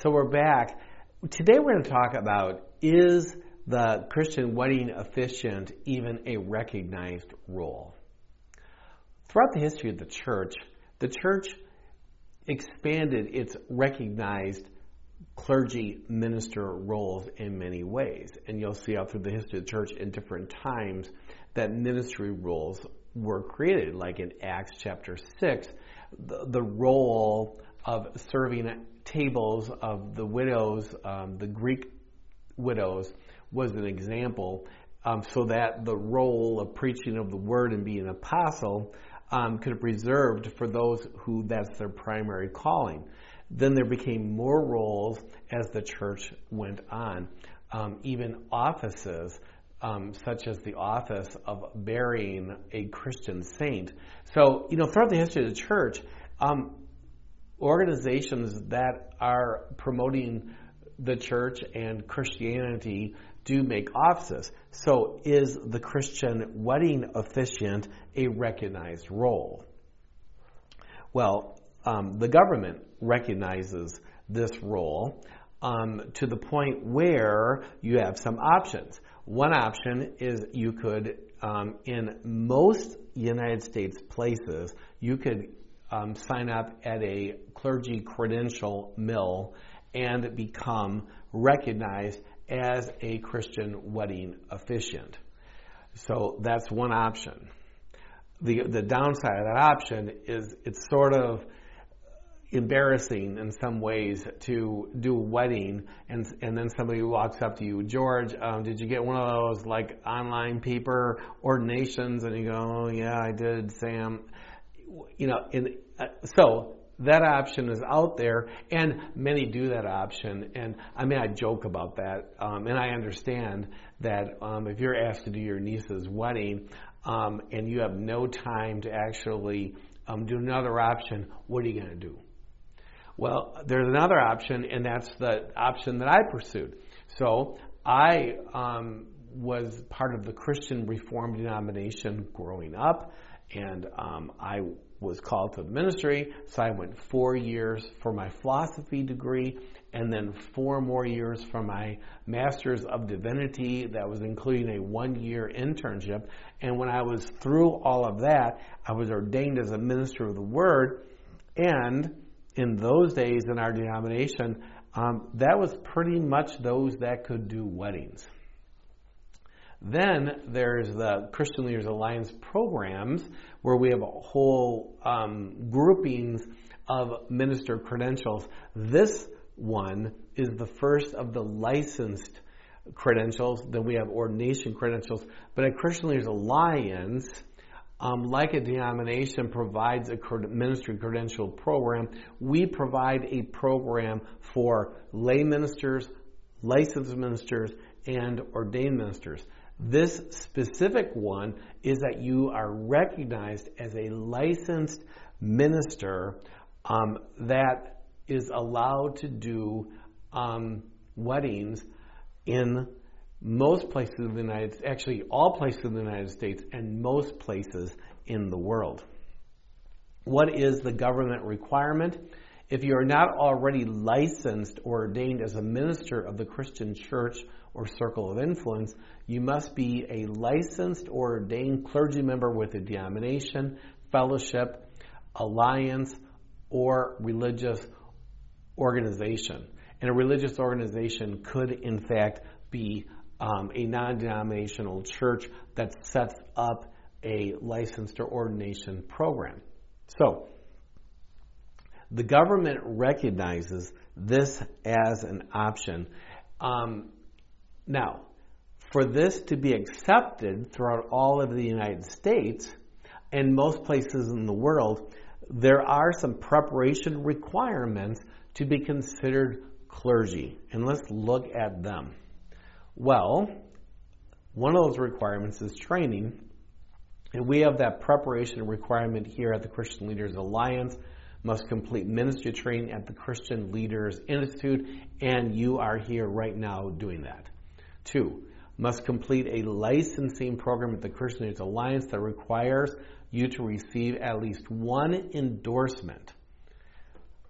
So we're back. Today we're going to talk about, is the Christian wedding officiant even a recognized role? Throughout the history of the church expanded its recognized clergy minister roles in many ways. And you'll see out through the history of the church in different times that ministry roles were created. Like in Acts chapter 6, the role of serving at tables of the widows, the Greek widows, was an example, so that the role of preaching of the word and being an apostle could have preserved for those who that's their primary calling. Then there became more roles as the church went on, even offices, such as the office of burying a Christian saint. So, throughout the history of the church, organizations that are promoting the church and Christianity do make offices. So is the Christian wedding officiant a recognized role? Well, the government recognizes this role to the point where you have some options. One option is you could, in most United States places, you could sign up at a clergy credential mill and become recognized as a Christian wedding officiant. So that's one option. The downside of that option is it's sort of embarrassing in some ways to do a wedding and then somebody walks up to you, George, did you get one of those like online paper ordinations? And you go, oh yeah, I did, Sam. So that option is out there, and many do that option. And I joke about that, and I understand that if you're asked to do your niece's wedding and you have no time to actually do another option, what are you going to do? Well, there's another option, and that's the option that I pursued. So I was part of the Christian Reformed denomination growing up, and I was called to the ministry, so I went 4 years for my philosophy degree, and then 4 more years for my Master's of Divinity. That was including a 1-year internship. And when I was through all of that, I was ordained as a minister of the Word. And in those days in our denomination, that was pretty much those that could do weddings. Then there's the Christian Leaders Alliance programs, where we have a whole groupings of minister credentials. This one is the first of the licensed credentials. Then we have ordination credentials. But at Christian Leaders Alliance, like a denomination provides a ministry credential program, we provide a program for lay ministers, licensed ministers, and ordained ministers. This specific one is that you are recognized as a licensed minister that is allowed to do weddings in most places in the United States, actually all places in the United States and most places in the world. What is the government requirement? If you are not already licensed or ordained as a minister of the Christian church or circle of influence, you must be a licensed or ordained clergy member with a denomination, fellowship, alliance, or religious organization. And a religious organization could, in fact, be a non-denominational church that sets up a licensed or ordination program. So, the government recognizes this as an option. Now, for this to be accepted throughout all of the United States and most places in the world, there are some preparation requirements to be considered clergy. And let's look at them. Well, one of those requirements is training. And we have that preparation requirement here at the Christian Leaders Alliance. Must complete ministry training at the Christian Leaders Institute, and you are here right now doing that. 2, must complete a licensing program at the Christian Leaders Alliance that requires you to receive at least one endorsement.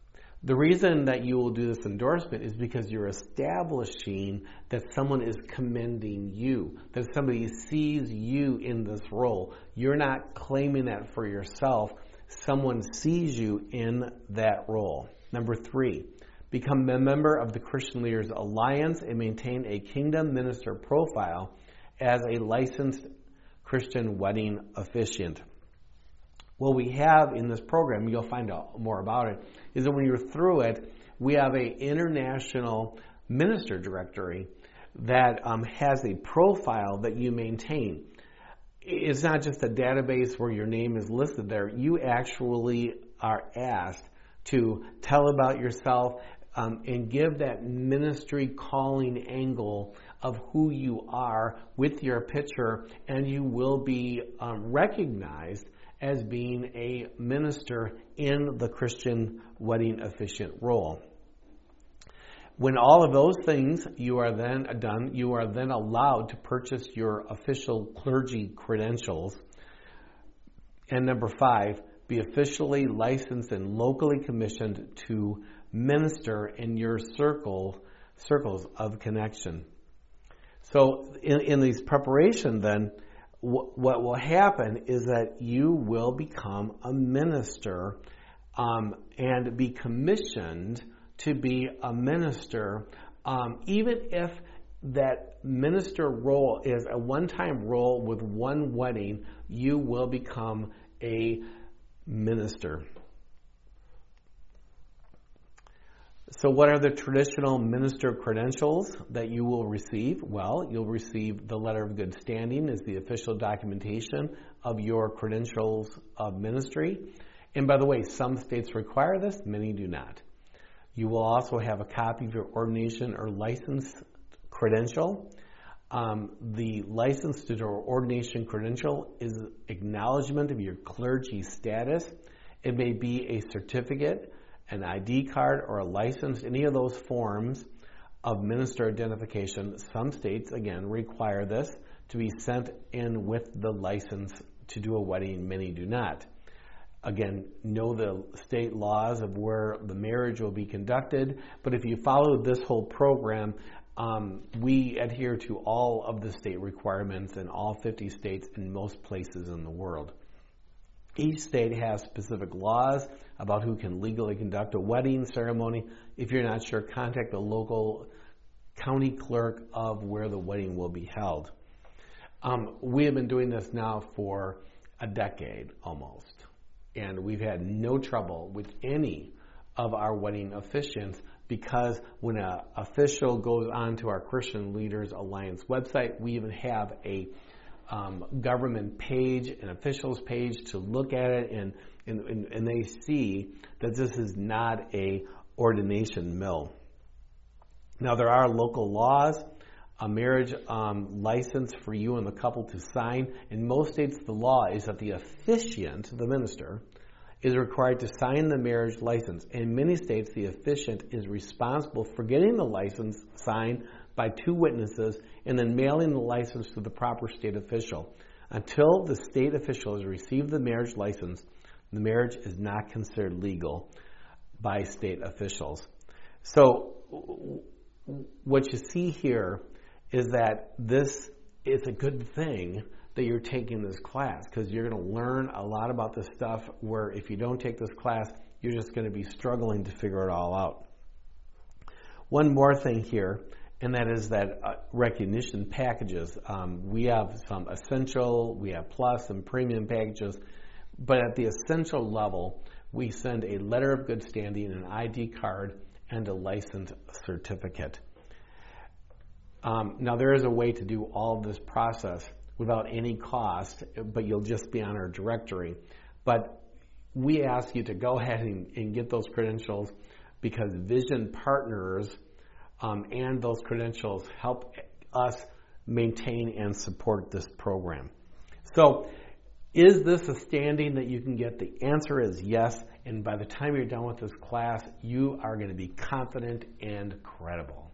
The reason that you will do this endorsement is because you're establishing that someone is commending you, that somebody sees you in this role. You're not claiming that for yourself. Someone sees you in that role. Number 3, become a member of the Christian Leaders Alliance and maintain a Kingdom Minister profile as a licensed Christian wedding officiant. What we have in this program, you'll find out more about it, is that when you're through it, we have an international minister directory that has a profile that you maintain. It's not just a database where your name is listed there. You actually are asked to tell about yourself and give that ministry calling angle of who you are with your picture, and you will be recognized as being a minister in the Christian wedding officiant role. When all of those things you are then done, you are then allowed to purchase your official clergy credentials. And number 5, be officially licensed and locally commissioned to minister in your circles of connection. So in these preparation then, what will happen is that you will become a minister and be commissioned to be a minister, even if that minister role is a one-time role with one wedding, you will become a minister. So what are the traditional minister credentials that you will receive? Well, you'll receive the letter of good standing as the official documentation of your credentials of ministry. And by the way, some states require this, many do not. You will also have a copy of your ordination or license credential. The license to your ordination credential is acknowledgement of your clergy status. It may be a certificate, an ID card, or a license, any of those forms of minister identification. Some states, again, require this to be sent in with the license to do a wedding. Many do not. Again, know the state laws of where the marriage will be conducted. But if you follow this whole program, we adhere to all of the state requirements in all 50 states and most places in the world. Each state has specific laws about who can legally conduct a wedding ceremony. If you're not sure, contact the local county clerk of where the wedding will be held. We have been doing this now for a decade almost, and we've had no trouble with any of our wedding officiants, because when an official goes onto our Christian Leaders Alliance website, we even have a government page, an officials page to look at it, and they see that this is not a ordination mill. Now, there are local laws, a marriage license for you and the couple to sign. In most states, the law is that the officiant, the minister, is required to sign the marriage license. In many states, the officiant is responsible for getting the license signed by 2 witnesses and then mailing the license to the proper state official. Until the state official has received the marriage license, the marriage is not considered legal by state officials. So what you see here is that this is a good thing that you're taking this class, because you're going to learn a lot about this stuff where if you don't take this class, you're just going to be struggling to figure it all out. One more thing here, and that is that recognition packages. We have some essential, we have plus and premium packages, but at the essential level, we send a letter of good standing, an ID card, and a license certificate. Now, there is a way to do all of this process without any cost, but you'll just be on our directory. But we ask you to go ahead and get those credentials, because Vision partners and those credentials help us maintain and support this program. So, is this a standing that you can get? The answer is yes, and by the time you're done with this class, you are going to be confident and credible.